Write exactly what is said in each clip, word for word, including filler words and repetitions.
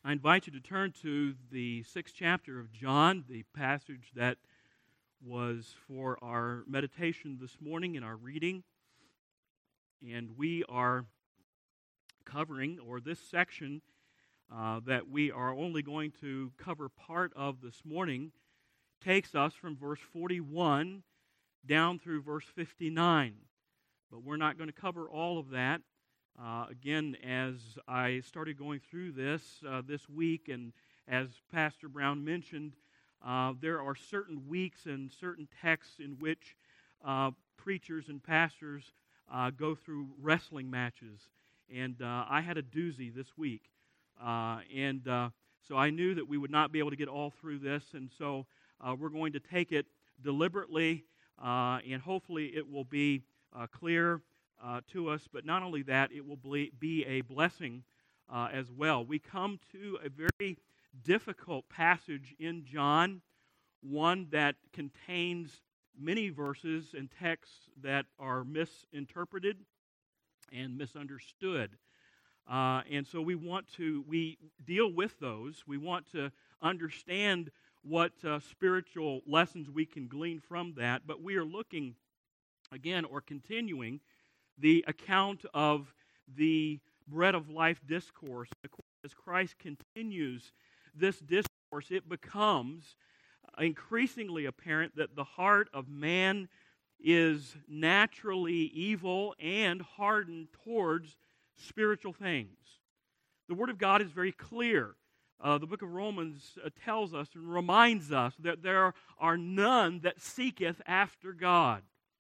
I invite you to turn to the sixth chapter of John, the passage that was for our meditation this morning in our reading. And we are covering, or this section uh, that we are only going to cover part of this morning, takes us from verse forty-one down through verse fifty-nine. But we're not going to cover all of that. Uh, again, as I started going through this uh, this week, and as Pastor Brown mentioned, uh, there are certain weeks and certain texts in which uh, preachers and pastors uh, go through wrestling matches. And uh, I had a doozy this week. Uh, and uh, so I knew that we would not be able to get all through this, and so uh, we're going to take it deliberately, uh, and hopefully it will be uh, clear Uh, to us, but not only that, it will be a blessing uh, as well. We come to a very difficult passage in John, one that contains many verses and texts that are misinterpreted and misunderstood. Uh, and so we want to, we deal with those. We want to understand what uh, spiritual lessons we can glean from that, but we are looking, again, or continuing the account of the Bread of Life discourse. As Christ continues this discourse, it becomes increasingly apparent that the heart of man is naturally evil and hardened towards spiritual things. The Word of God is very clear. Uh, the book of Romans uh, tells us and reminds us that there are none that seeketh after God.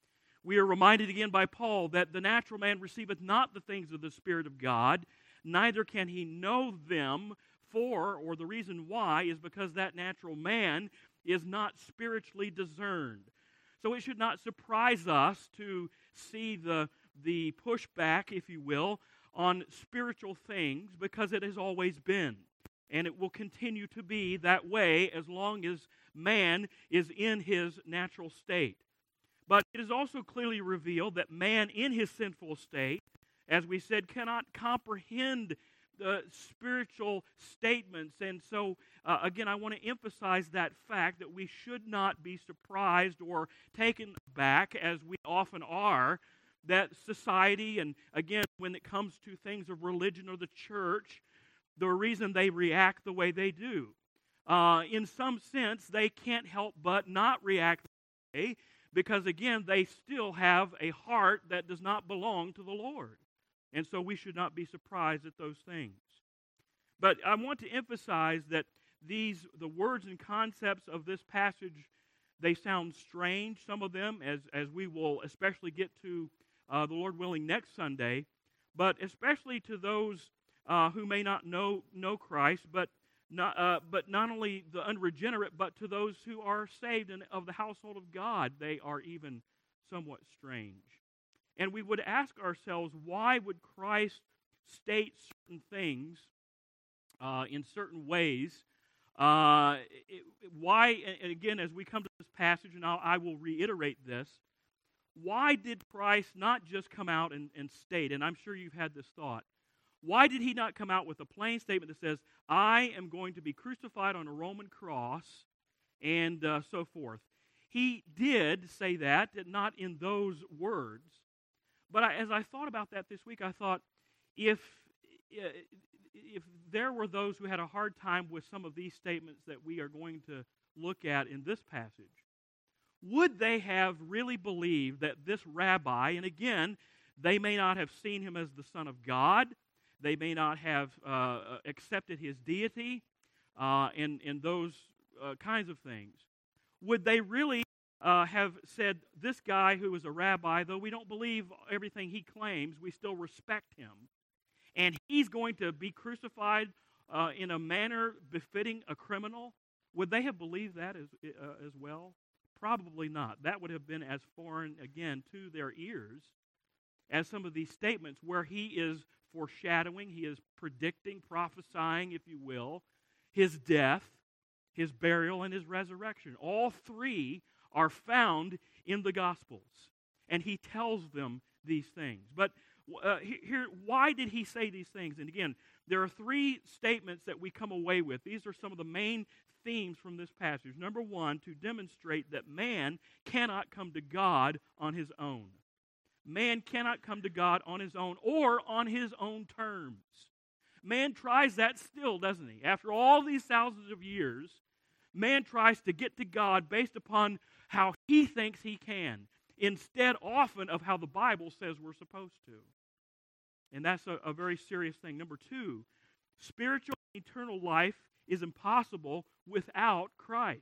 We are reminded again by Paul that the natural man receiveth not the things of the Spirit of God, neither can he know them, for, or the reason why, is because that natural man is not spiritually discerned. So it should not surprise us to see the, the pushback, if you will, on spiritual things, because it has always been. And it will continue to be that way as long as man is in his natural state. But it is also clearly revealed that man in his sinful state, as we said, cannot comprehend the spiritual statements. And so, uh, again, I want to emphasize that fact that we should not be surprised or taken aback, as we often are, that society, and again, when it comes to things of religion or the church, the reason they react the way they do. Uh, in some sense, they can't help but not react that way, because, again, they still have a heart that does not belong to the Lord. And so we should not be surprised at those things. But I want to emphasize that these, the words and concepts of this passage, they sound strange, some of them, as, as we will especially get to, uh, the Lord willing, next Sunday. But especially to those uh, who may not know, know Christ, but Not, uh, but not only the unregenerate, but to those who are saved and of the household of God, they are even somewhat strange. And we would ask ourselves, why would Christ state certain things uh, in certain ways? Uh, it, why, and again, as we come to this passage, and I'll, I will reiterate this, why did Christ not just come out and, and state, and I'm sure you've had this thought, why did he not come out with a plain statement that says, I am going to be crucified on a Roman cross, and uh, so forth? He did say that, not in those words. But I, as I thought about that this week, I thought, if, if there were those who had a hard time with some of these statements that we are going to look at in this passage, would they have really believed that this rabbi, and again, they may not have seen him as the Son of God, they may not have uh, accepted his deity, uh, and, and those uh, kinds of things. Would they really uh, have said, this guy who is a rabbi, though we don't believe everything he claims, we still respect him, and he's going to be crucified uh, in a manner befitting a criminal? Would they have believed that as, uh, as well? Probably not. That would have been as foreign, again, to their ears as some of these statements where he is foreshadowing, he is predicting, prophesying, if you will, his death, his burial, and his resurrection. All three are found in the Gospels, and he tells them these things. But uh, here, why did he say these things? And again, there are three statements that we come away with. These are some of the main themes from this passage. Number one, to demonstrate that man cannot come to God on his own. Man cannot come to God on his own or on his own terms. Man tries that still, doesn't he? After all these thousands of years, man tries to get to God based upon how he thinks he can, instead often of how the Bible says we're supposed to. And that's a, a very serious thing. Number two, spiritual eternal life is impossible without Christ.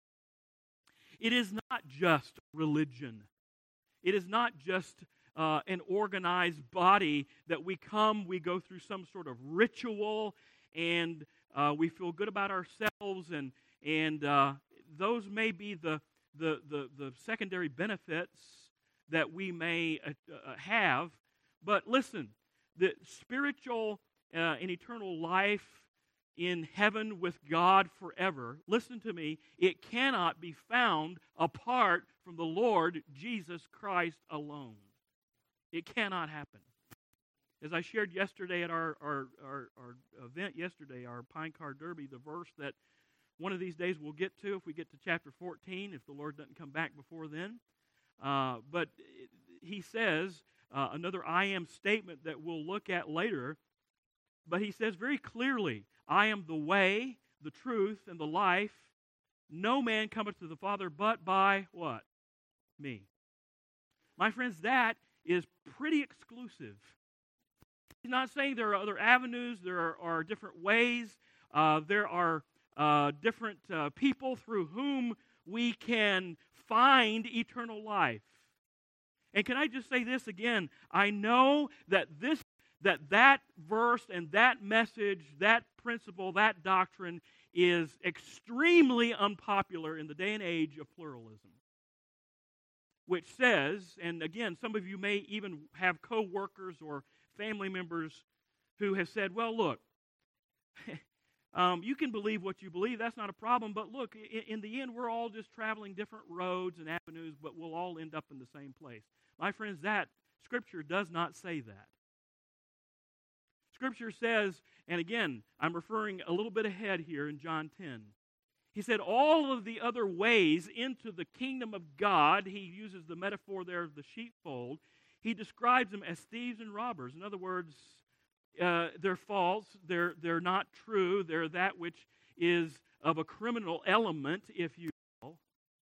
It is not just religion. It is not just uh, an organized body that we come, we go through some sort of ritual, and uh, we feel good about ourselves, and and uh, those may be the, the the the secondary benefits that we may uh, uh, have. But listen, the spiritual uh, and eternal life in heaven with God forever, listen to me, it cannot be found apart from the Lord Jesus Christ alone. It cannot happen. As I shared yesterday at our, our, our, our event yesterday, our Pine Car Derby, the verse that one of these days we'll get to if we get to chapter fourteen, if the Lord doesn't come back before then. Uh, but he says, uh, another I am statement that we'll look at later, but he says very clearly, I am the way, the truth, and the life. No man cometh to the Father but by what? Me. My friends, that is pretty exclusive. He's not saying there are other avenues, there are, are different ways, uh, there are uh, different uh, people through whom we can find eternal life. And can I just say this again? I know that this that that verse and that message, that principle, that doctrine is extremely unpopular in the day and age of pluralism, which says, and again, some of you may even have co-workers or family members who have said, well, look, um, you can believe what you believe, that's not a problem, but look, in, in the end, we're all just traveling different roads and avenues, but we'll all end up in the same place. My friends, that Scripture does not say that. Scripture says, and again, I'm referring a little bit ahead here in John ten. He said all of the other ways into the kingdom of God, he uses the metaphor there of the sheepfold, he describes them as thieves and robbers. In other words, uh, they're false, they're, they're not true, they're that which is of a criminal element, if you will.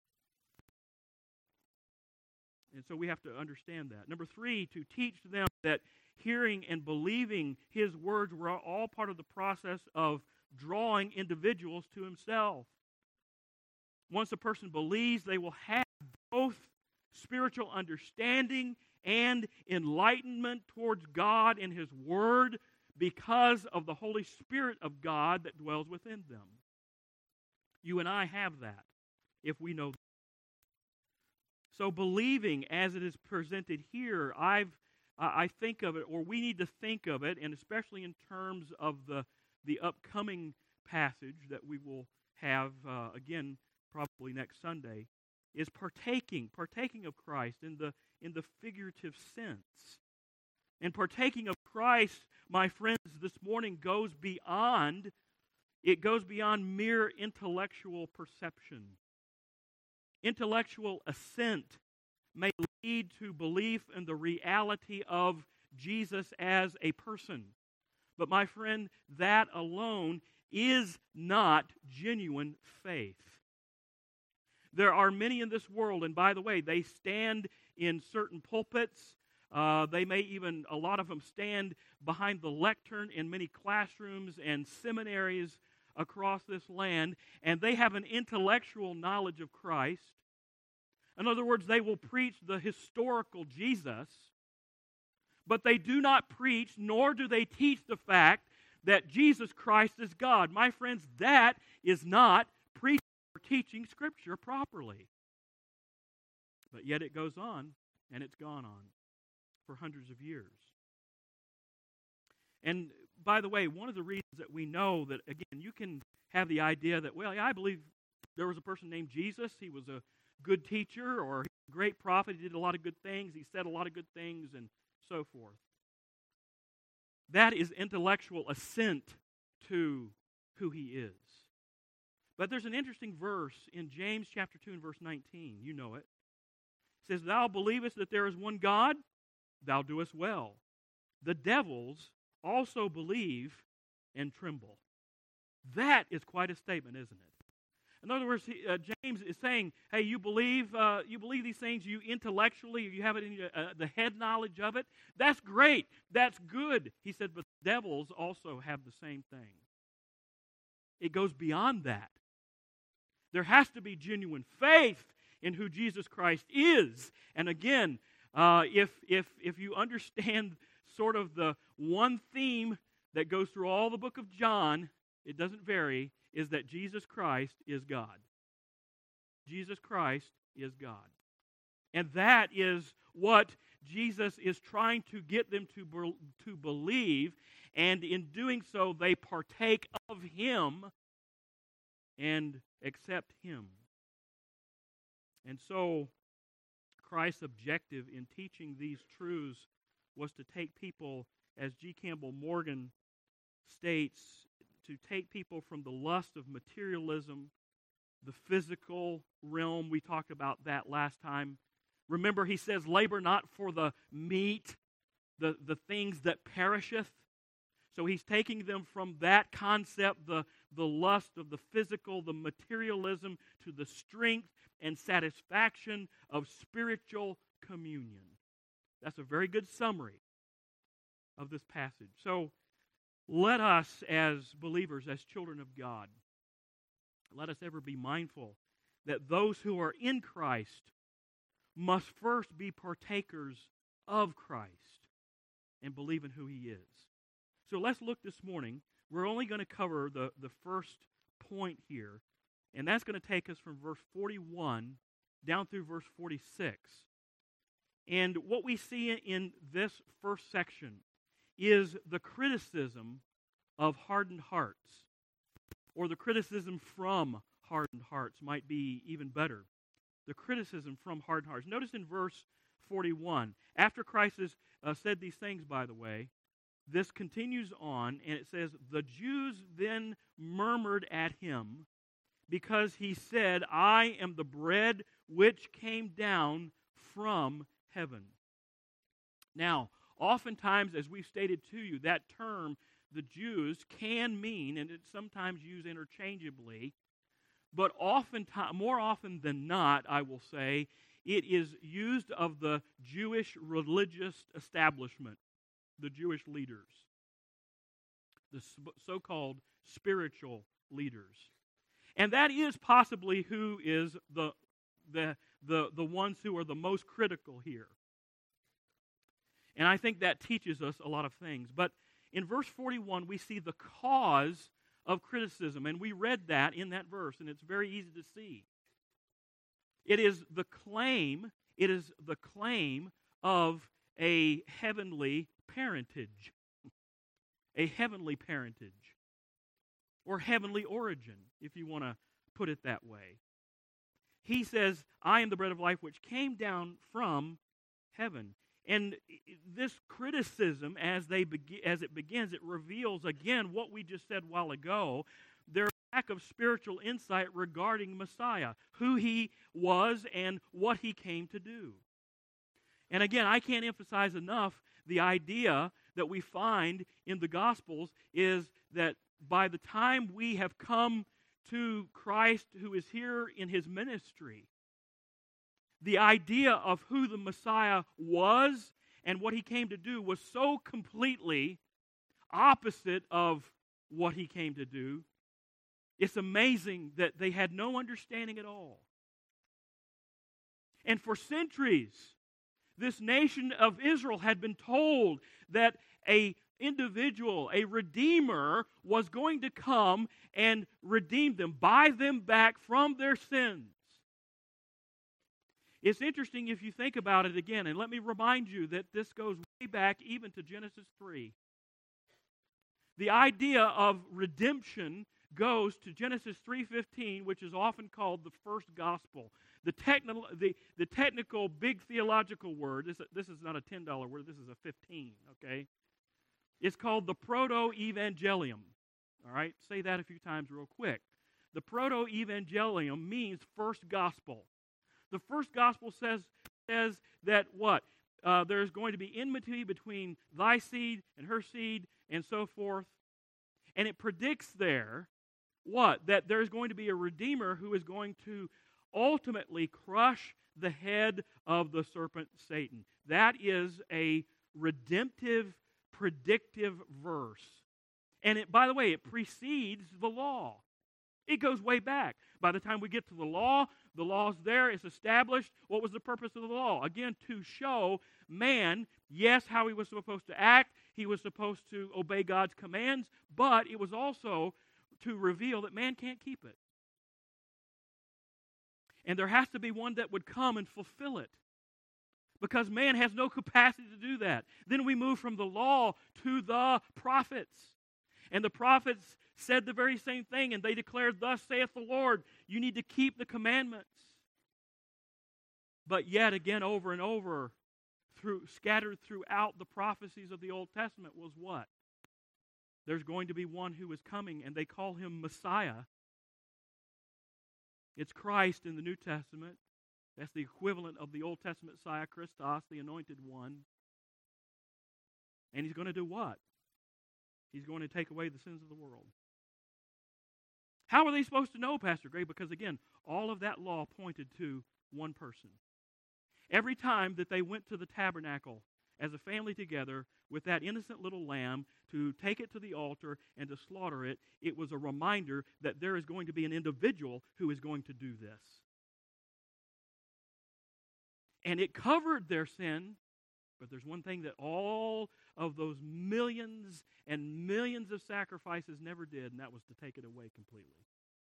And so we have to understand that. Number three, to teach them that hearing and believing his words were all part of the process of drawing individuals to himself. Once a person believes, they will have both spiritual understanding and enlightenment towards God and his word because of the Holy Spirit of God that dwells within them. You and I have that if we know that. So believing as it is presented here, I've I think of it, or we need to think of it, and especially in terms of the, the upcoming passage that we will have, uh, again, probably next Sunday, is partaking, partaking of Christ in the, in the figurative sense. And partaking of Christ, my friends, this morning goes beyond, it goes beyond mere intellectual perception. Intellectual assent may lead to belief in the reality of Jesus as a person. But my friend, that alone is not genuine faith. There are many in this world, and by the way, they stand in certain pulpits. Uh, they may even, a lot of them stand behind the lectern in many classrooms and seminaries across this land, and they have an intellectual knowledge of Christ. In other words, they will preach the historical Jesus, but they do not preach, nor do they teach the fact that Jesus Christ is God. My friends, that is not preaching or teaching Scripture properly. But yet it goes on, and it's gone on for hundreds of years. And by the way, one of the reasons that we know that, again, you can have the idea that, well, yeah, I believe there was a person named Jesus, he was a good teacher or a great prophet, he did a lot of good things, he said a lot of good things, and so forth. That is intellectual assent to who he is. But there's an interesting verse in James chapter two and verse nineteen. You know it. It says, "Thou believest that there is one God? Thou doest well. The devils also believe and tremble." That is quite a statement, isn't it? In other words, he, uh, James is saying, hey, you believe uh, you believe these things, you intellectually, you have it in your, uh, the head knowledge of it. That's great. That's good. He said, but devils also have the same thing. It goes beyond that. There has to be genuine faith in who Jesus Christ is. And again, uh, if if if you understand sort of the one theme that goes through all the book of John, it doesn't vary, is that Jesus Christ is God. Jesus Christ is God. And that is what Jesus is trying to get them to, be, to believe, and in doing so, they partake of Him and accept Him. And so, Christ's objective in teaching these truths was to take people, as G. Campbell Morgan states, to take people from the lust of materialism, the physical realm. We talked about that last time. Remember, he says, labor not for the meat, the, the things that perisheth. So he's taking them from that concept, the, the lust of the physical, the materialism, to the strength and satisfaction of spiritual communion. That's a very good summary of this passage. So, let us, as believers, as children of God, let us ever be mindful that those who are in Christ must first be partakers of Christ and believe in who He is. So let's look this morning. We're only going to cover the, the first point here, and that's going to take us from verse forty-one down through verse forty-six. And what we see in this first section is the criticism of hardened hearts, or the criticism from hardened hearts might be even better. The criticism from hardened hearts. Notice in verse forty-one, after Christ has uh, said these things, by the way, this continues on, and it says, "The Jews then murmured at him, because he said, I am the bread which came down from heaven." Now, oftentimes, as we've stated to you, that term, the Jews, can mean, and it's sometimes used interchangeably, but oftentimes, more often than not, I will say, it is used of the Jewish religious establishment, the Jewish leaders, the so-called spiritual leaders. And that is possibly who is the, the, the, the ones who are the most critical here. And I think that teaches us a lot of things. But in verse forty-one, we see the cause of criticism. And we read that in that verse, and it's very easy to see. It is the claim, it is the claim of a heavenly parentage. A heavenly parentage. Or heavenly origin, if you want to put it that way. He says, I am the bread of life which came down from heaven. And this criticism, as they be- as it begins, it reveals again what we just said a while ago, their lack of spiritual insight regarding Messiah, who He was and what He came to do. And again, I can't emphasize enough the idea that we find in the Gospels is that by the time we have come to Christ who is here in His ministry, the idea of who the Messiah was and what He came to do was so completely opposite of what He came to do. It's amazing that they had no understanding at all. And for centuries, this nation of Israel had been told that a individual, a redeemer, was going to come and redeem them, buy them back from their sins. It's interesting if you think about it again, and let me remind you that this goes way back even to Genesis three. The idea of redemption goes to Genesis three fifteen, which is often called the first gospel. The, techni- the, the technical big theological word, this, this is not a ten dollar word, this is a fifteen, okay? It's called the Proto-Evangelium. All right, say that a few times real quick. The Proto-Evangelium means first gospel. The first gospel says, says that what? Uh, there's going to be enmity between thy seed and her seed and so forth. And it predicts there what? That there's going to be a Redeemer who is going to ultimately crush the head of the serpent Satan. That is a redemptive, predictive verse. And it, by the way, it precedes the law. It goes way back. By the time we get to the law, the law's there, it's established. What was the purpose of the law? Again, to show man, yes, how he was supposed to act. He was supposed to obey God's commands, but it was also to reveal that man can't keep it. And there has to be one that would come and fulfill it, because man has no capacity to do that. Then we move from the law to the prophets. And the prophets said the very same thing, and they declared, thus saith the Lord, you need to keep the commandments. But yet again, over and over, through, scattered throughout the prophecies of the Old Testament was what? There's going to be one who is coming, and they call him Messiah. It's Christ in the New Testament. That's the equivalent of the Old Testament Messiah, Christos, the anointed one. And he's going to do what? He's going to take away the sins of the world. How are they supposed to know, Pastor Gray? Because again, all of that law pointed to one person. Every time that they went to the tabernacle as a family together with that innocent little lamb to take it to the altar and to slaughter it, it was a reminder that there is going to be an individual who is going to do this. And it covered their sin, but there's one thing that all of those millions and millions of sacrifices never did, and that was to take it away completely.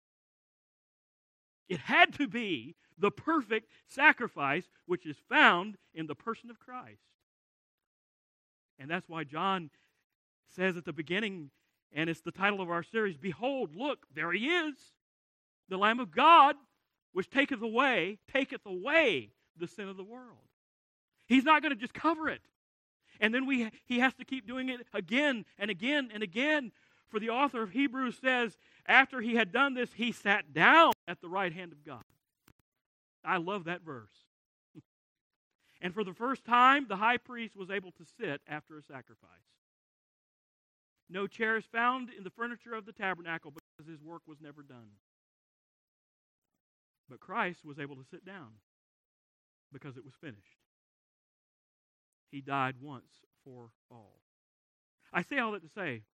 It had to be the perfect sacrifice, which is found in the person of Christ. And that's why John says at the beginning, and it's the title of our series, behold, look, there he is, the Lamb of God, which taketh away, taketh away the sin of the world. He's not going to just cover it. And then we he has to keep doing it again and again and again. For the author of Hebrews says, after he had done this, he sat down at the right hand of God. I love that verse. And for the first time, the high priest was able to sit after a sacrifice. No chair is found in the furniture of the tabernacle because his work was never done. But Christ was able to sit down because it was finished. He died once for all. I say all that to say,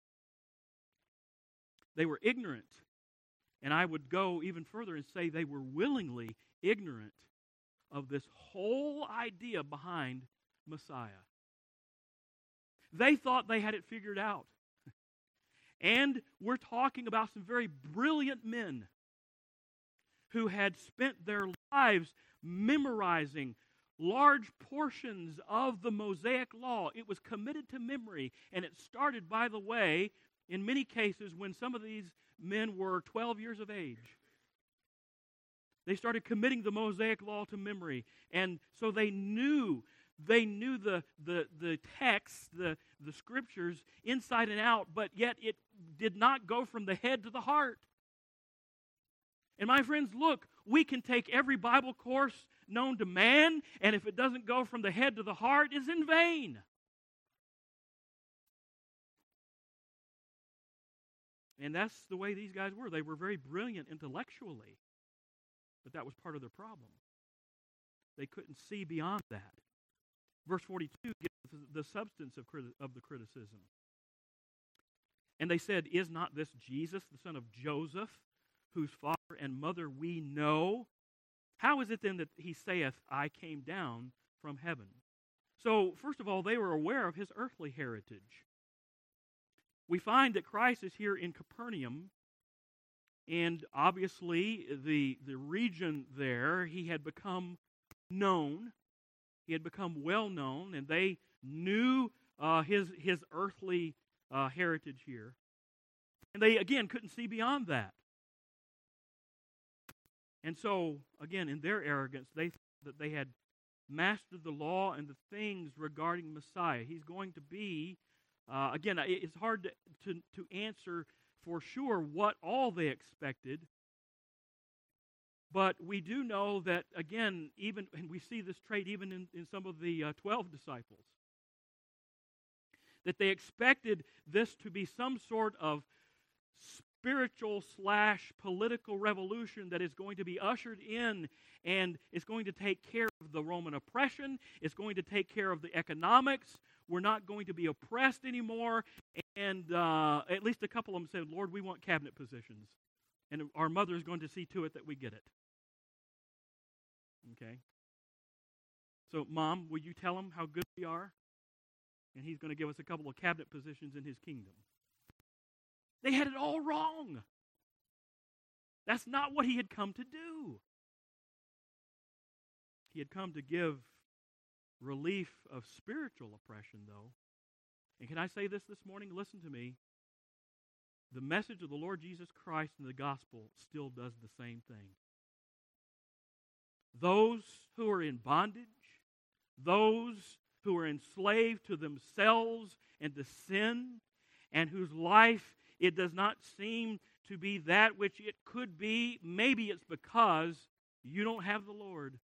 they were ignorant. And I would go even further and say they were willingly ignorant of this whole idea behind Messiah. They thought they had it figured out. And we're talking about some very brilliant men who had spent their lives memorizing large portions of the Mosaic Law. It was committed to memory, and it started, by the way, in many cases when some of these men were twelve years of age. They started committing the Mosaic Law to memory, and so they knew they knew the the the texts, the the scriptures inside and out, but yet it did not go from the head to the heart. And my friends, look, we can take every Bible course known to man, and if it doesn't go from the head to the heart, it's in vain. And that's the way these guys were. They were very brilliant intellectually, but that was part of their problem. They couldn't see beyond that. Verse forty-two gives the substance of, criti- of the criticism. And they said, is not this Jesus, the son of Joseph, whose father and mother we know? How is it then that he saith, I came down from heaven? So, first of all, they were aware of his earthly heritage. We find that Christ is here in Capernaum, and obviously the, the region there, he had become known. He had become well known, and they knew uh, his, his earthly uh, heritage here. And they, again, couldn't see beyond that. And so, again, in their arrogance, they thought that they had mastered the law and the things regarding Messiah. He's going to be Uh, again, it's hard to, to, to answer for sure what all they expected. But we do know that, again, even, and we see this trait even in, in some of the uh, twelve disciples, that they expected this to be some sort of spiritual slash political revolution that is going to be ushered in, and it's going to take care of the Roman oppression. It's going to take care of the economics. We're not going to be oppressed anymore. And uh, at least a couple of them said, Lord, we want cabinet positions. And our mother is going to see to it that we get it. Okay? So, Mom, will you tell him how good we are? And he's going to give us a couple of cabinet positions in his kingdom. They had it all wrong. That's not what he had come to do. He had come to give relief of spiritual oppression, though. And can I say this this morning? Listen to me. The message of the Lord Jesus Christ in the gospel still does the same thing. Those who are in bondage, those who are enslaved to themselves and to sin, and whose life, it does not seem to be that which it could be. Maybe it's because you don't have the Lord.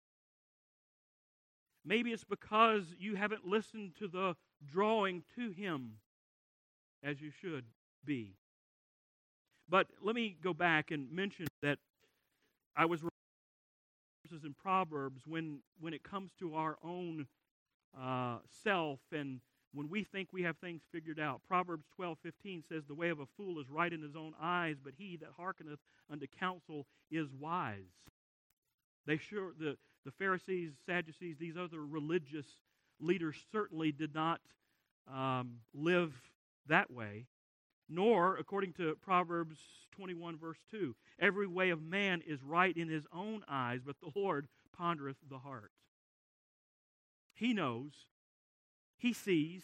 Maybe it's because you haven't listened to the drawing to Him as you should be. But let me go back and mention that I was verses in Proverbs when, when it comes to our own uh, self and when we think we have things figured out. Proverbs twelve fifteen says, the way of a fool is right in his own eyes, but he that hearkeneth unto counsel is wise. They sure the, the Pharisees, Sadducees, these other religious leaders certainly did not um, live that way. Nor, according to Proverbs twenty-one, verse two, every way of man is right in his own eyes, but the Lord pondereth the heart. He knows. He sees.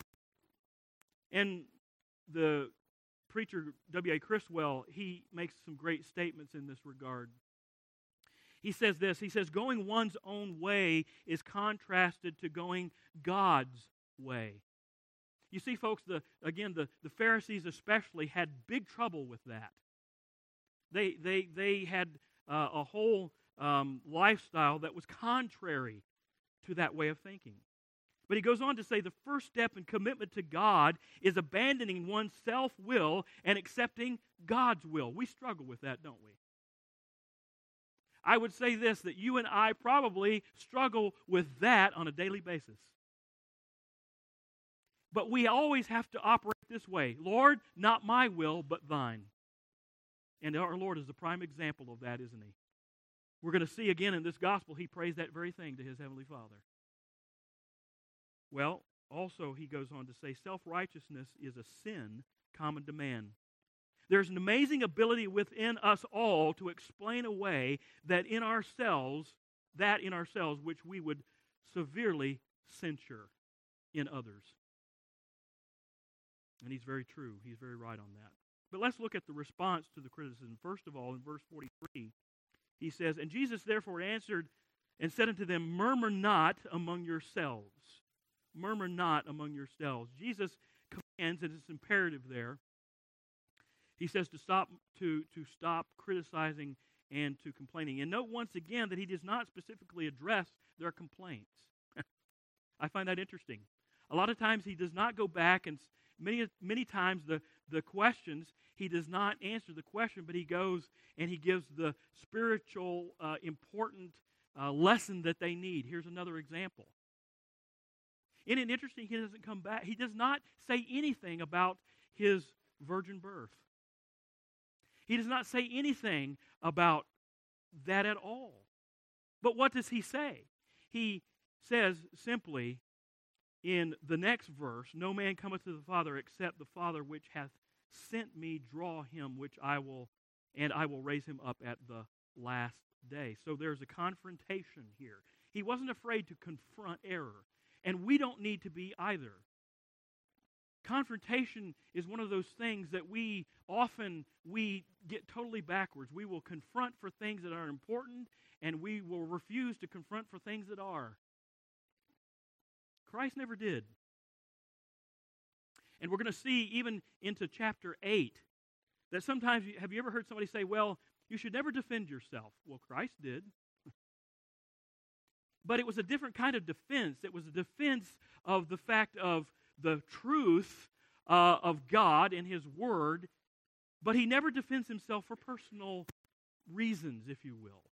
And the preacher W A Criswell, he makes some great statements in this regard. He says this, he says, going one's own way is contrasted to going God's way. You see, folks, the again, the, the Pharisees especially had big trouble with that. They, they, they had uh, a whole um, lifestyle that was contrary to that way of thinking. But he goes on to say the first step in commitment to God is abandoning one's self-will and accepting God's will. We struggle with that, don't we? I would say this, that you and I probably struggle with that on a daily basis. But we always have to operate this way. Lord, not my will, but thine. And our Lord is the prime example of that, isn't he? We're going to see again in this gospel, he prays that very thing to his heavenly Father. Well, also he goes on to say, self-righteousness is a sin common to man. There's an amazing ability within us all to explain away that in ourselves, that in ourselves which we would severely censure in others. And he's very true. He's very right on that. But let's look at the response to the criticism. First of all, in verse forty-three, he says, and Jesus therefore answered and said unto them, murmur not among yourselves. Murmur not among yourselves. Jesus commands, and it's imperative there. He says to stop to, to stop criticizing and to complaining. And note once again that he does not specifically address their complaints. I find that interesting. A lot of times he does not go back, and many many times the, the questions, he does not answer the question, but he goes and he gives the spiritual uh, important uh, lesson that they need. Here's another example. Isn't it interesting he doesn't come back? He does not say anything about his virgin birth. He does not say anything about that at all. But what does he say? He says simply in the next verse, no man cometh to the Father except the Father which hath sent me draw him, which I will, and I will raise him up at the last day. So there's a confrontation here. He wasn't afraid to confront error. And we don't need to be either. Confrontation is one of those things that we often, we get totally backwards. We will confront for things that are important, and we will refuse to confront for things that are. Christ never did. And we're going to see even into chapter eight that sometimes, you- have you ever heard somebody say, well, you should never defend yourself? Well, Christ did. But it was a different kind of defense. It was a defense of the fact of the truth uh, of God and His Word, but He never defends Himself for personal reasons, if you will.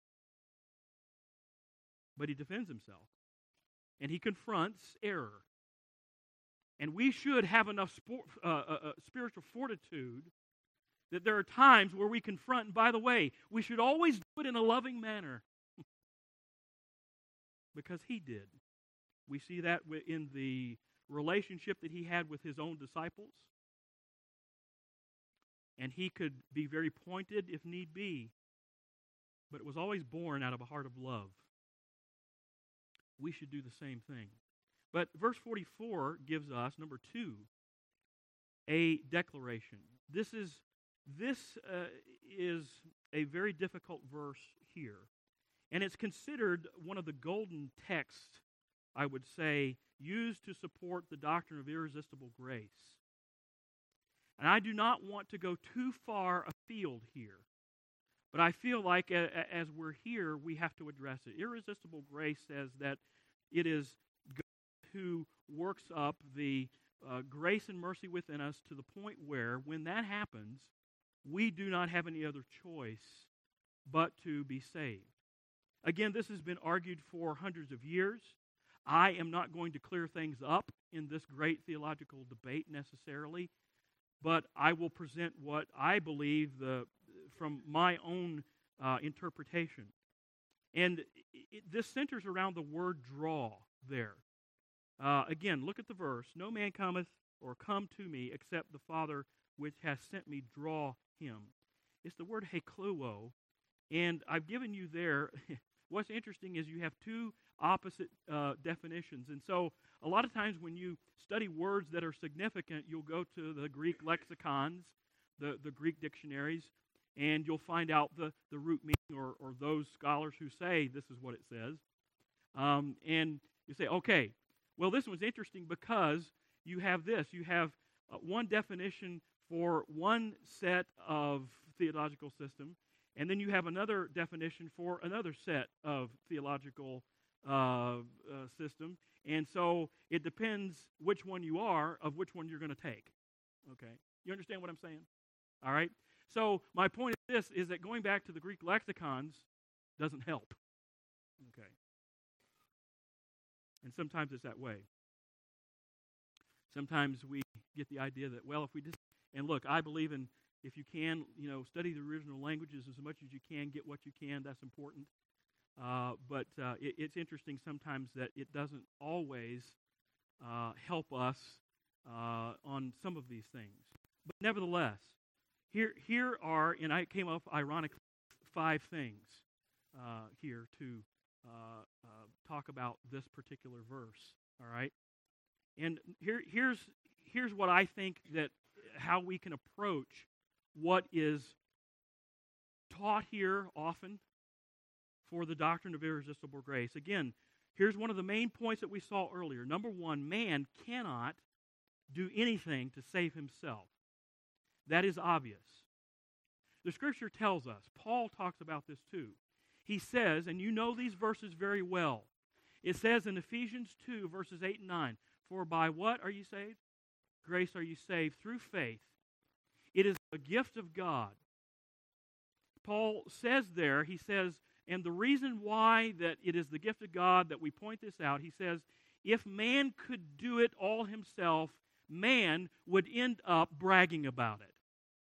But He defends Himself, and He confronts error. And we should have enough spor- uh, uh, uh, spiritual fortitude that there are times where we confront, and by the way, we should always do it in a loving manner. Because He did. We see that in the relationship that He had with His own disciples. And He could be very pointed if need be, but it was always born out of a heart of love. We should do the same thing. But verse forty-four gives us, number two, a declaration. This is, this uh, is a very difficult verse here. And it's considered one of the golden texts, I would say, used to support the doctrine of irresistible grace. And I do not want to go too far afield here, but I feel like a, a, as we're here, we have to address it. Irresistible grace says that it is God who works up the uh, grace and mercy within us to the point where, when that happens, we do not have any other choice but to be saved. Again, this has been argued for hundreds of years. I am not going to clear things up in this great theological debate necessarily, but I will present what I believe the, from my own uh, interpretation. And it, this centers around the word draw there. Uh, again, look at the verse. No man cometh or come to me except the Father which hath sent me draw him. It's the word hekluo, and I've given you there... What's interesting is you have two opposite uh, definitions. And so a lot of times when you study words that are significant, you'll go to the Greek lexicons, the, the Greek dictionaries, and you'll find out the, the root meaning, or, or those scholars who say this is what it says. Um, and you say, okay, well, this one's interesting because you have this. You have uh, one definition for one set of theological system, and then you have another definition for another set of theological uh, uh, system. And so it depends which one you are, of which one you're going to take. Okay? You understand what I'm saying? All right? So my point is this, is that going back to the Greek lexicons doesn't help. Okay? And sometimes it's that way. Sometimes we get the idea that, well, if we just, and look, I believe in, if you can, you know, study the original languages as much as you can, get what you can, that's important. Uh, but uh, it, it's interesting sometimes that it doesn't always uh, help us uh, on some of these things. But nevertheless, here here are, and I came up ironically, five things uh, here to uh, uh, talk about this particular verse. All right, and here here's here's what I think that how we can approach what is taught here often for the doctrine of irresistible grace. Again, here's one of the main points that we saw earlier. Number one, man cannot do anything to save himself. That is obvious. The Scripture tells us, Paul talks about this too. He says, and you know these verses very well, it says in Ephesians two, verses eight and nine, for by what are you saved? Grace are you saved through faith. It is a gift of God. Paul says there, he says, and the reason why that it is the gift of God that we point this out, he says, if man could do it all himself, man would end up bragging about it.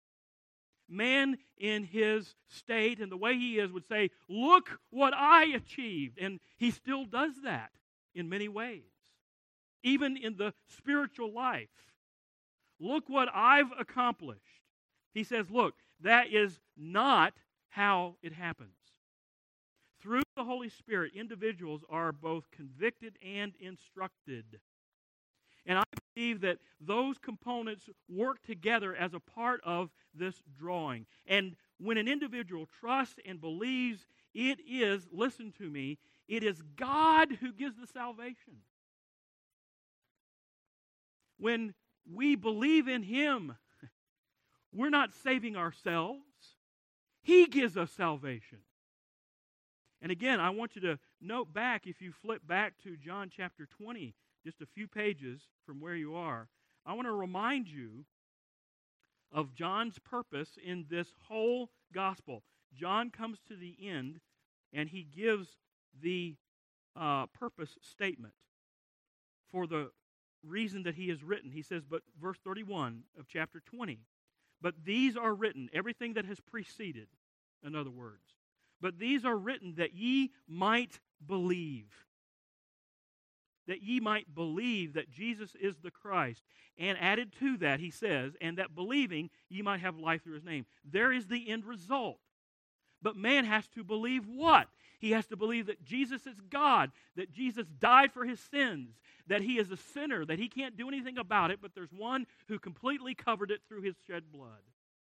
Man in his state and the way he is would say, look what I achieved. And he still does that in many ways. Even in the spiritual life. Look what I've accomplished. He says, look, that is not how it happens. Through the Holy Spirit, individuals are both convicted and instructed. And I believe that those components work together as a part of this drawing. And when an individual trusts and believes, it is, listen to me, it is God who gives the salvation. When we believe in Him. We're not saving ourselves. He gives us salvation. And again, I want you to note back, if you flip back to John chapter twenty, just a few pages from where you are, I want to remind you of John's purpose in this whole gospel. John comes to the end, and he gives the uh, purpose statement for the reason that he has written. He says, but verse thirty-one of chapter twenty, but these are written, everything that has preceded, in other words, but these are written that ye might believe. That ye might believe that Jesus is the Christ. And added to that, he says, and that believing ye might have life through His name. There is the end result. But man has to believe what? He has to believe that Jesus is God, that Jesus died for his sins, that he is a sinner, that he can't do anything about it, but there's one who completely covered it through his shed blood.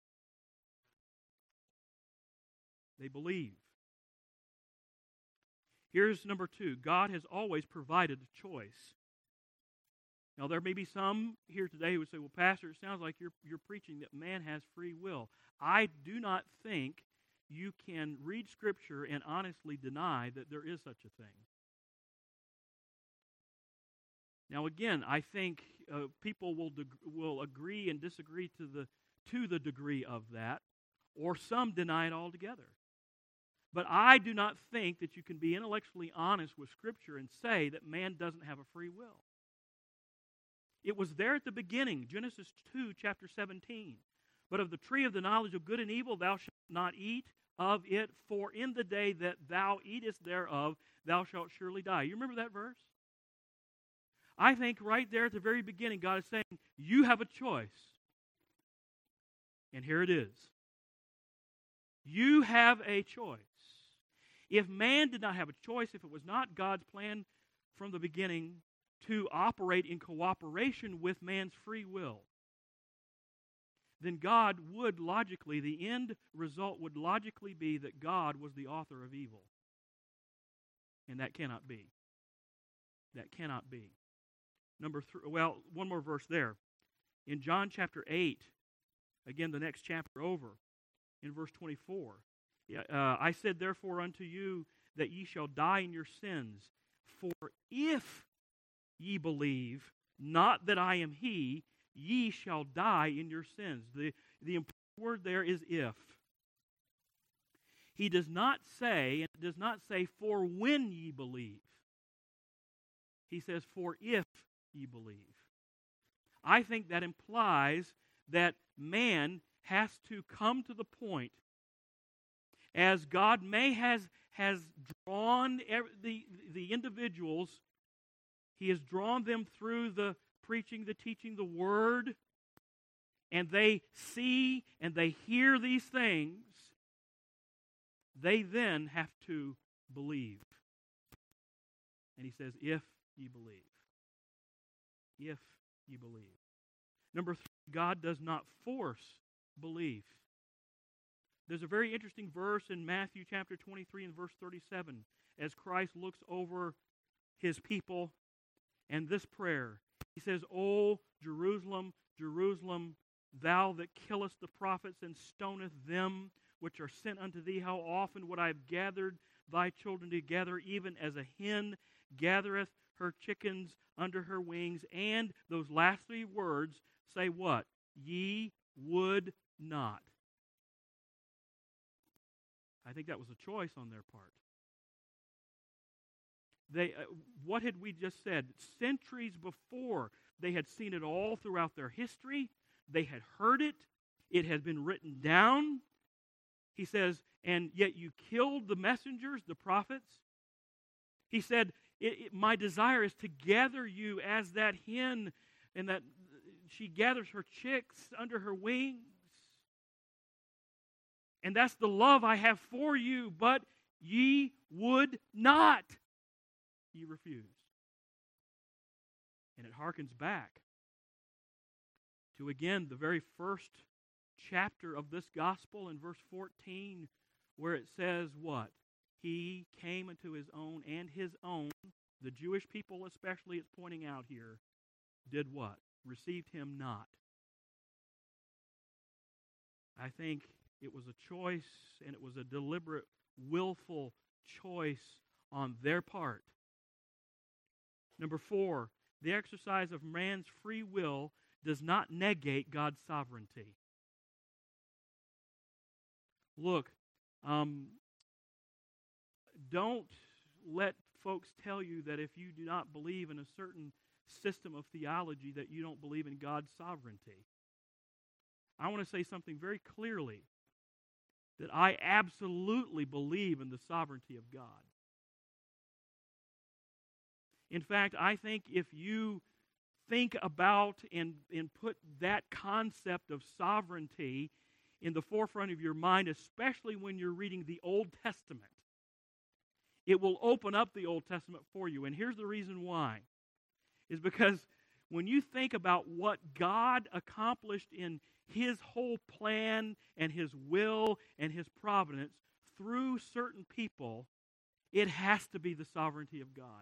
They believe. Here's number two. God has always provided a choice. Now, there may be some here today who would say, well, Pastor, it sounds like you're, you're preaching that man has free will. I do not think you can read Scripture and honestly deny that there is such a thing. Now, again, I think uh, people will deg- will agree and disagree to the to the degree of that, or some deny it altogether. But I do not think that you can be intellectually honest with Scripture and say that man doesn't have a free will. It was there at the beginning, Genesis two, chapter seventeen. But of the tree of the knowledge of good and evil thou shalt not eat of it, for in the day that thou eatest thereof thou shalt surely die. You remember that verse? I think right there at the very beginning, God is saying, you have a choice. And here it is. You have a choice. If man did not have a choice, if it was not God's plan from the beginning to operate in cooperation with man's free will, then God would logically, the end result would logically be that God was the author of evil. And that cannot be. That cannot be. Number three, well, one more verse there. In John chapter eight, again, the next chapter over, in verse twenty-four, uh, I said, therefore unto you that ye shall die in your sins, for if ye believe not that I am He, ye shall die in your sins. The, the important word there is if. He does not say, and it does not say, for when ye believe. He says, for if ye believe. I think that implies that man has to come to the point, as God may has, has drawn every, the, the individuals, He has drawn them through the preaching, the teaching, the Word, and they see and they hear these things, they then have to believe. And he says, if ye believe. If ye believe. Number three, God does not force belief. There's a very interesting verse in Matthew chapter twenty-three and verse thirty-seven as Christ looks over His people and this prayer. He says, O Jerusalem, Jerusalem, thou that killest the prophets and stonest them which are sent unto thee, how often would I have gathered thy children together, even as a hen gathereth her chickens under her wings. And those last three words say what? Ye would not. I think that was a choice on their part. They, uh, what had we just said? Centuries before, they had seen it all throughout their history. They had heard it. It had been written down. He says, and yet you killed the messengers, the prophets. He said, it, it, my desire is to gather you as that hen, and that she gathers her chicks under her wings. And that's the love I have for you, but ye would not. Ye refused. And it harkens back to, again, the very first chapter of this gospel in verse fourteen, where it says what? He came unto his own, and his own, the Jewish people especially, it's pointing out here, did what? received him not. I think it was a choice, and it was a deliberate, willful choice on their part. Number four, the exercise of man's free will does not negate God's sovereignty. Look, um, don't let folks tell you that if you do not believe in a certain system of theology that you don't believe in God's sovereignty. I want to say something very clearly, that I absolutely believe in the sovereignty of God. In fact, I think if you think about and, and put that concept of sovereignty in the forefront of your mind, especially when you're reading the Old Testament, it will open up the Old Testament for you. And here's the reason why. Is because when you think about what God accomplished in His whole plan and His will and His providence through certain people, it has to be the sovereignty of God.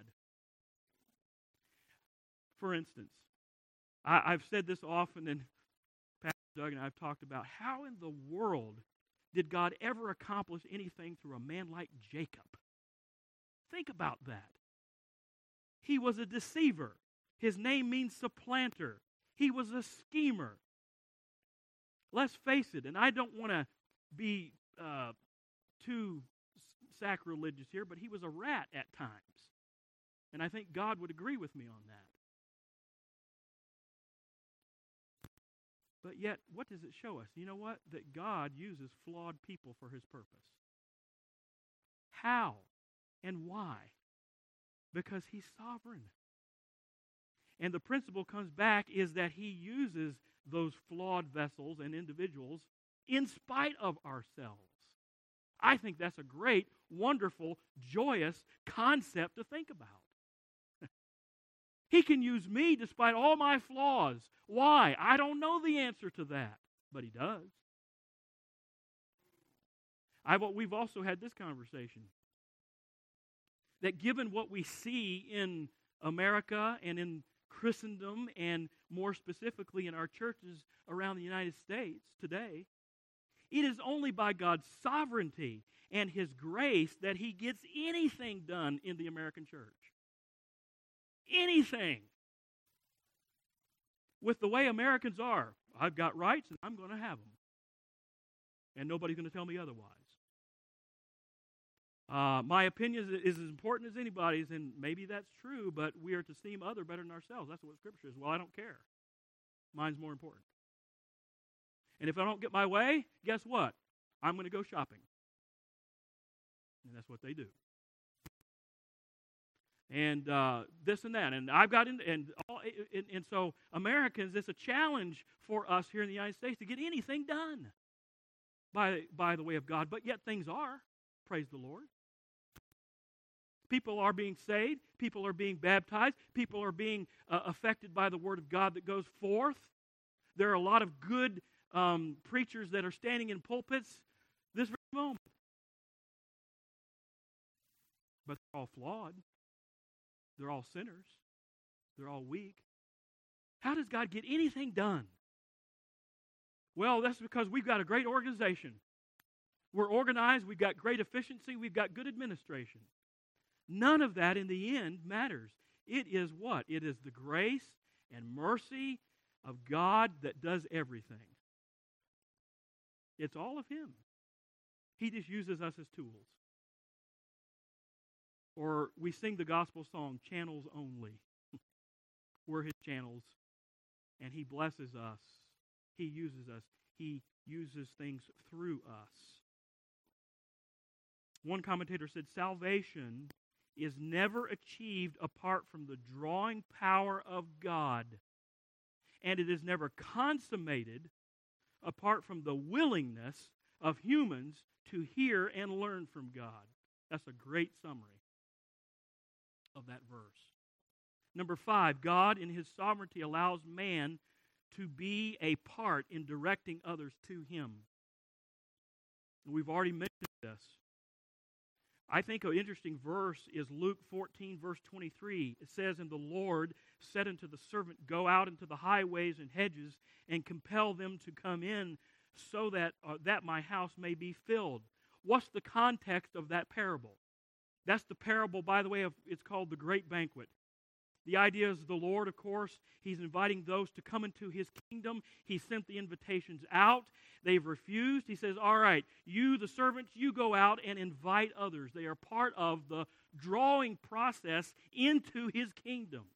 For instance, I, I've said this often, and Pastor Doug and I have talked about, how in the world did God ever accomplish anything through a man like Jacob? Think about that. He was a deceiver. His name means supplanter. He was a schemer. Let's face it, and I don't want to be uh, too sacrilegious here, but he was a rat at times. And I think God would agree with me on that. But yet, what does it show us? You know what? That God uses flawed people for His purpose. How and why? Because He's sovereign. And the principle comes back is that He uses those flawed vessels and individuals in spite of ourselves. I think that's a great, wonderful, joyous concept to think about. He can use me despite all my flaws. Why? I don't know the answer to that, but He does. I've, we've also had this conversation, that given what we see in America and in Christendom, and more specifically in our churches around the United States today, it is only by God's sovereignty and His grace that He gets anything done in the American church. Anything. With the way Americans are, I've got rights and I'm going to have them. And nobody's going to tell me otherwise. Uh, my opinion is, is as important as anybody's, and maybe that's true, but we are to esteem other better than ourselves. That's what Scripture is. Well, I don't care. Mine's more important. And if I don't get my way, guess what? I'm going to go shopping. And that's what they do. And uh, this and that. And I've got in, and, all, and, and so Americans, it's a challenge for us here in the United States to get anything done by, by the way of God. But yet things are. Praise the Lord. People are being saved. People are being baptized. People are being uh, affected by the Word of God that goes forth. There are a lot of good um, preachers that are standing in pulpits this very moment. But they're all flawed. They're all sinners. They're all weak. How does God get anything done? Well, that's because we've got a great organization. We're organized, we've got great efficiency, we've got good administration. None of that in the end matters. It is what? It is the grace and mercy of God that does everything. It's all of Him. He just uses us as tools. Or we sing the gospel song, Channels Only. We're His channels, and He blesses us. He uses us. He uses things through us. One commentator said, salvation is never achieved apart from the drawing power of God, and it is never consummated apart from the willingness of humans to hear and learn from God. That's a great summary of that verse. Number five, God in His sovereignty allows man to be a part in directing others to Him. And we've already mentioned this. I think an interesting verse is Luke fourteen, verse twenty-three. It says, "And the Lord said unto the servant, Go out into the highways and hedges, and compel them to come in, so that, uh, that my house may be filled." What's the context of that parable? That's the parable, by the way, of it's called the Great Banquet. The idea is the Lord, of course, He's inviting those to come into His kingdom. He sent the invitations out. They've refused. He says, all right, you, the servants, you go out and invite others. They are part of the drawing process into His kingdom.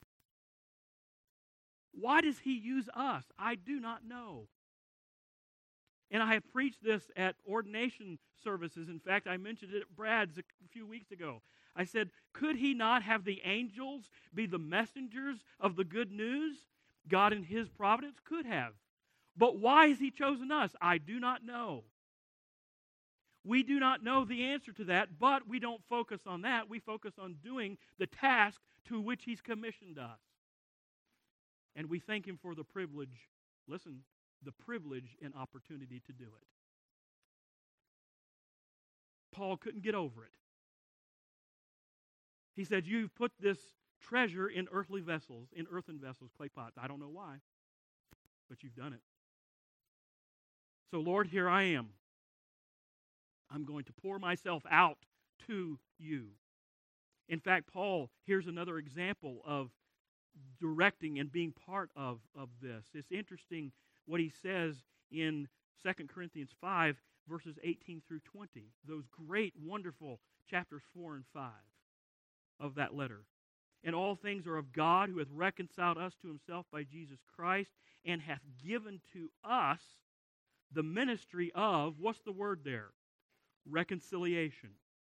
Why does He use us? I do not know. And I have preached this at ordination services. In fact, I mentioned it at Brad's a few weeks ago. I said, could He not have the angels be the messengers of the good news? God in His providence could have. But why has He chosen us? I do not know. We do not know the answer to that, but we don't focus on that. We focus on doing the task to which He's commissioned us. And we thank Him for the privilege, listen, the privilege and opportunity to do it. Paul couldn't get over it. He said, you've put this treasure in earthly vessels, in earthen vessels, clay pots. I don't know why, but you've done it. So, Lord, here I am. I'm going to pour myself out to you. In fact, Paul, here's another example of directing and being part of, of this. It's interesting what he says in Second Corinthians five, verses eighteen through twenty. Those great, wonderful chapters four and five of that letter. And all things are of God, who hath reconciled us to Himself by Jesus Christ, and hath given to us the ministry of, what's the word there? Reconciliation.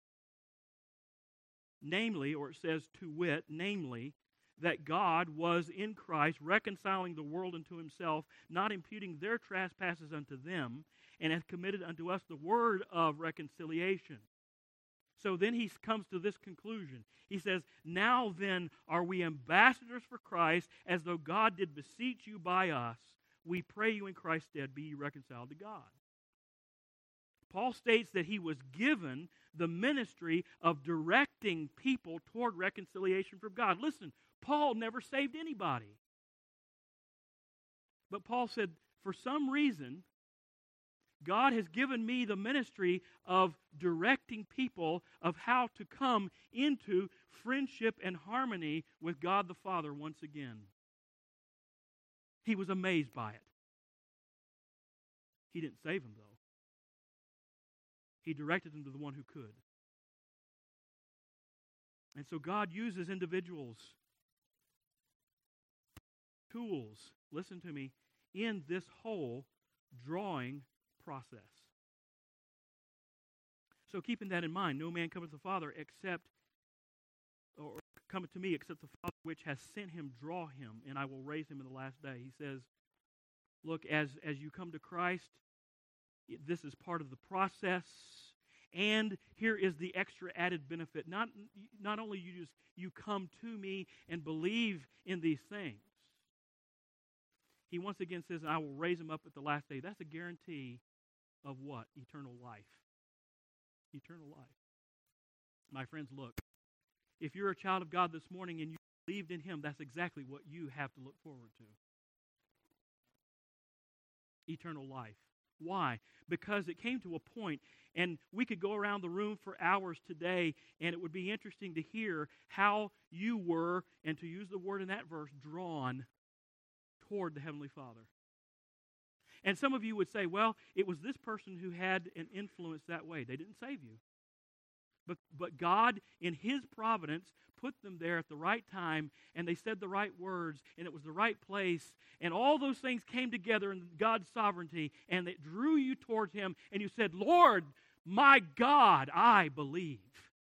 Namely, or it says to wit, namely, that God was in Christ reconciling the world unto Himself, not imputing their trespasses unto them, and hath committed unto us the word of reconciliation. So then he comes to this conclusion. He says, now then are we ambassadors for Christ, as though God did beseech you by us. We pray you in Christ's stead, be ye reconciled to God. Paul states that he was given the ministry of directing people toward reconciliation from God. Listen, Paul never saved anybody. But Paul said, for some reason, God has given me the ministry of directing people of how to come into friendship and harmony with God the Father once again. He was amazed by it. He didn't save him, though. He directed him to the one who could. And so God uses individuals, tools, listen to me, in this whole drawing process. So keeping that in mind, no man cometh to the Father except, or cometh to me except the Father which has sent him draw him, and I will raise him in the last day. He says, look, as, as you come to Christ, this is part of the process, and here is the extra added benefit. Not, not only you just you come to me and believe in these things. He once again says, I will raise him up at the last day. That's a guarantee of what? Eternal life. Eternal life. My friends, look, if you're a child of God this morning and you believed in Him, that's exactly what you have to look forward to. Eternal life. Why? Because it came to a point, and we could go around the room for hours today, and it would be interesting to hear how you were, and to use the word in that verse, drawn toward the Heavenly Father. And some of you would say, well, it was this person who had an influence that way. They didn't save you. But, but God, in His providence, put them there at the right time, and they said the right words, and it was the right place, and all those things came together in God's sovereignty, and it drew you towards Him, and you said, Lord, my God, I believe.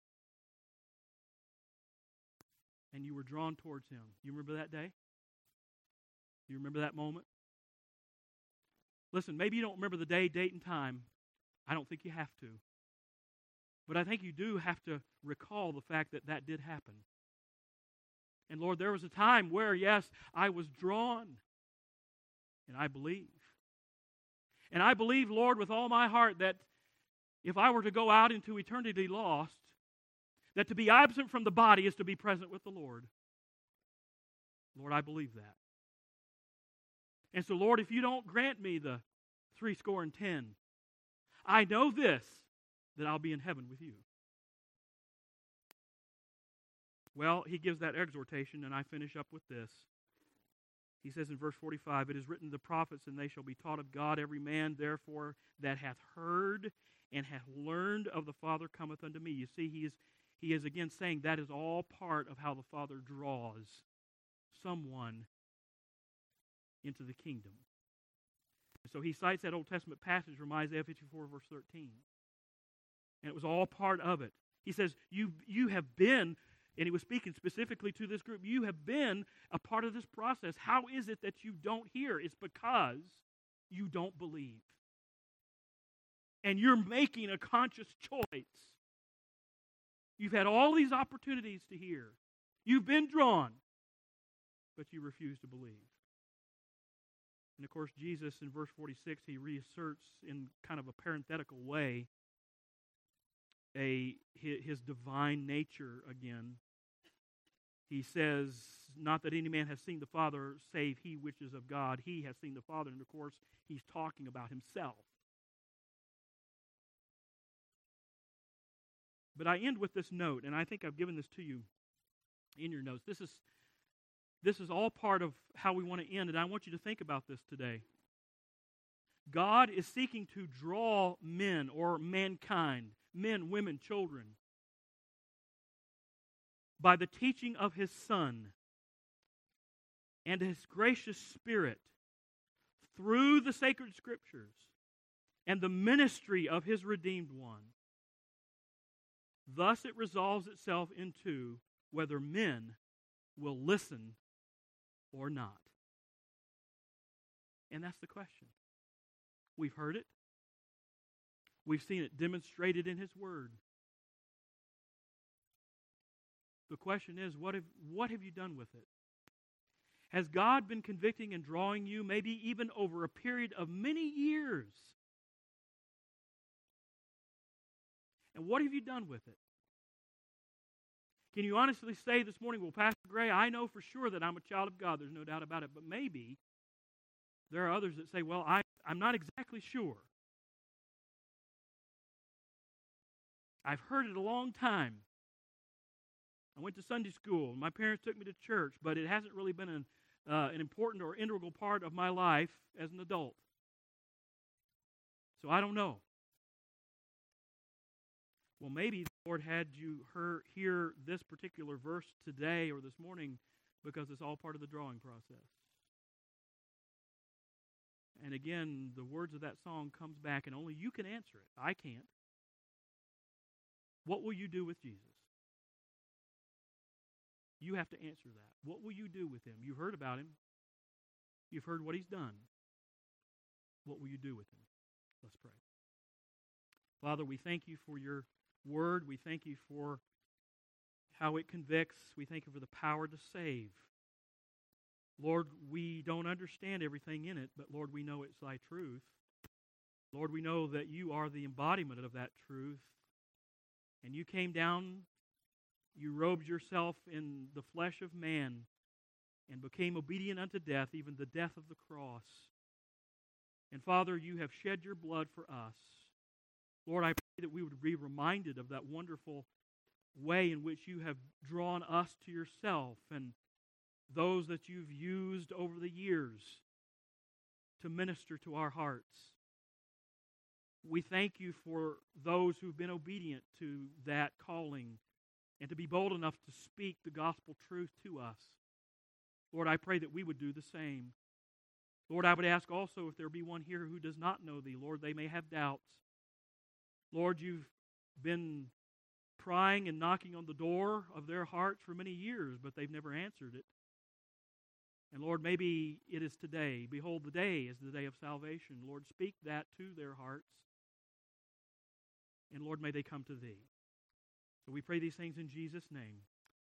And you were drawn towards Him. You remember that day? You remember that moment? Listen, maybe you don't remember the day, date, and time. I don't think you have to. But I think you do have to recall the fact that that did happen. And Lord, there was a time where, yes, I was drawn. And I believe. And I believe, Lord, with all my heart that if I were to go out into eternity lost, that to be absent from the body is to be present with the Lord. Lord, I believe that. And so, Lord, if you don't grant me the three score and ten, I know this, that I'll be in heaven with you. Well, he gives that exhortation, and I finish up with this. He says in verse forty-five, "It is written, the prophets, and they shall be taught of God. Every man, therefore, that hath heard and hath learned of the Father cometh unto me." You see, he is, he is again saying that is all part of how the Father draws someone into the kingdom. So he cites that Old Testament passage from Isaiah fifty-four, verse thirteen. And it was all part of it. He says, you, you have been, and he was speaking specifically to this group, you have been a part of this process. How is it that you don't hear? It's because you don't believe. And you're making a conscious choice. You've had all these opportunities to hear. You've been drawn, but you refuse to believe. And of course, Jesus in verse forty-six, he reasserts in kind of a parenthetical way a his divine nature again. He says, not that any man has seen the Father, save he which is of God. He has seen the Father. And of course, he's talking about himself. But I end with this note, and I think I've given this to you in your notes. This is, this is all part of how we want to end, and I want you to think about this today. God is seeking to draw men or mankind, men, women, children, by the teaching of His Son and His gracious Spirit through the sacred Scriptures and the ministry of His redeemed one. Thus it resolves itself into whether men will listen or not. And that's the question. We've heard it. We've seen it demonstrated in His Word. The question is, what have, what have you done with it? Has God been convicting and drawing you, maybe even over a period of many years? And what have you done with it? Can you honestly say this morning, well, Pastor Gray, I know for sure that I'm a child of God. There's no doubt about it. But maybe there are others that say, well, I, I'm not exactly sure. I've heard it a long time. I went to Sunday school. My parents took me to church, but it hasn't really been an, uh, an important or integral part of my life as an adult. So I don't know. Well, maybe the Lord had you hear, hear this particular verse today or this morning because it's all part of the drawing process. And again, the words of that song comes back, and only you can answer it. I can't. What will you do with Jesus? You have to answer that. What will you do with Him? You've heard about Him. You've heard what He's done. What will you do with Him? Let's pray. Father, we thank you for your Word. We thank you for how it convicts. We thank you for the power to save. Lord, we don't understand everything in it, but Lord, we know it's thy truth. Lord, we know that you are the embodiment of that truth. And you came down, you robed yourself in the flesh of man and became obedient unto death, even the death of the cross. And Father, you have shed your blood for us. Lord, I pray that we would be reminded of that wonderful way in which you have drawn us to yourself and those that you've used over the years to minister to our hearts. We thank you for those who've been obedient to that calling and to be bold enough to speak the gospel truth to us. Lord, I pray that we would do the same. Lord, I would ask also if there be one here who does not know thee. Lord, they may have doubts. Lord, you've been prying and knocking on the door of their hearts for many years, but they've never answered it. And Lord, maybe it is today. Behold, the day is the day of salvation. Lord, speak that to their hearts. And Lord, may they come to thee. So we pray these things in Jesus' name.